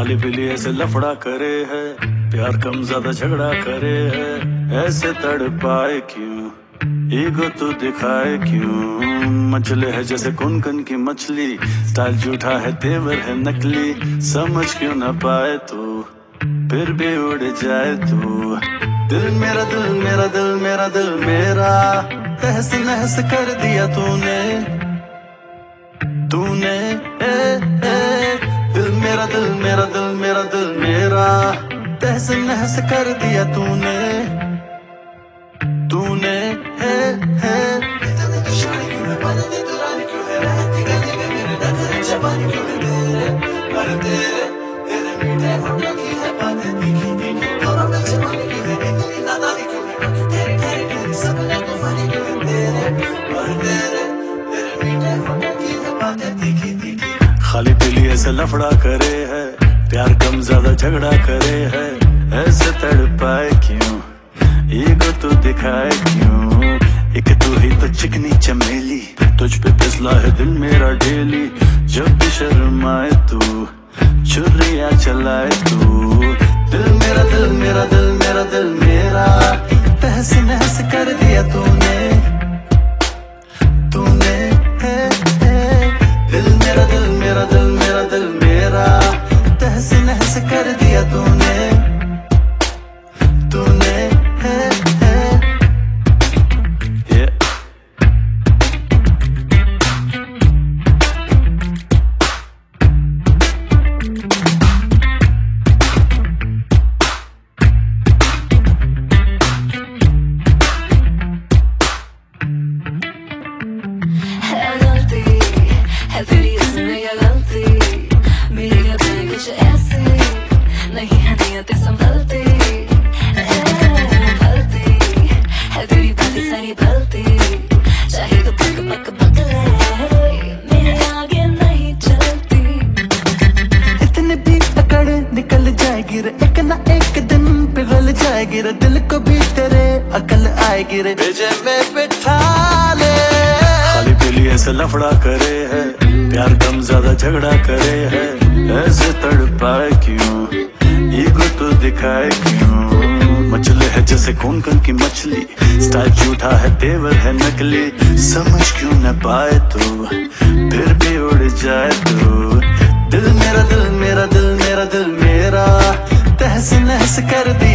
खाली पीली ऐसे लफड़ा करे है, प्यार कम ज्यादा झगड़ा करे है, ऐसे तड़पाए क्यों, ईगो तो दिखाए क्यों। मचले है जैसे कुनकुन की मछली, स्टाइल झूठा है तेवर है नकली, समझ क्यों ना पाए तू, फिर भी उड़ जाए तू। दिल मेरा दिल मेरा दिल मेरा दिल मेरा, तहस नहस कर दिया तूने, तूने दिल मेरा दिल मेरा दिल मेरा दिल मेरा, तहस नहस कर दिया तूने, तूने खाली पीली ऐसे लफड़ा करे है, प्यार कम ज्यादा झगड़ा करे है, ऐसे तड़पाए क्यों, ईगो तो दिखाए क्यों। एक तू ही तो चिकनी चमेली, तुझ पे फिसला है दिल मेरा डेली, जब भी शर्माए तू, छुरियां चलाए तू। दिल मेरा दिल मेरा दिल मेरा दिल मेरा, तहस नहस कर दिया तूने, तूने दिल मेरा दिल मेरा दिल मेरा दिल मेरा, तहस नहस कर दिया तूने, तूने तेरी इसमें क्या गलती, मेरी गलती कुछ ऐसी नहीं है, नियतें संभलती भलती है, तेरी बातें सारी भलती, चाहे तो पक पक बदले, मेरे आगे नहीं चलती। इतनी भी अकड़ निकल जाएगी रे, एक ना एक दिन पिघल जाएगी रे, दिल को भी तेरे अकल आएगी रे, भेजे में बिठा ले। खाली पीली ऐसे लफड़ा करे है, प्यार कम ज्यादा झगड़ा करे है, ऐसे तड़पाए क्यों, ईगो तो दिखाए क्यों। मचले है जैसे कुनकुन की मछली, स्टाइल झूठा है तेवर है नकली, समझ क्यों न पाए तू, फिर भी उड़ जाए तू। दिल मेरा दिल मेरा दिल मेरा दिल मेरा, तहस नहस कर दिया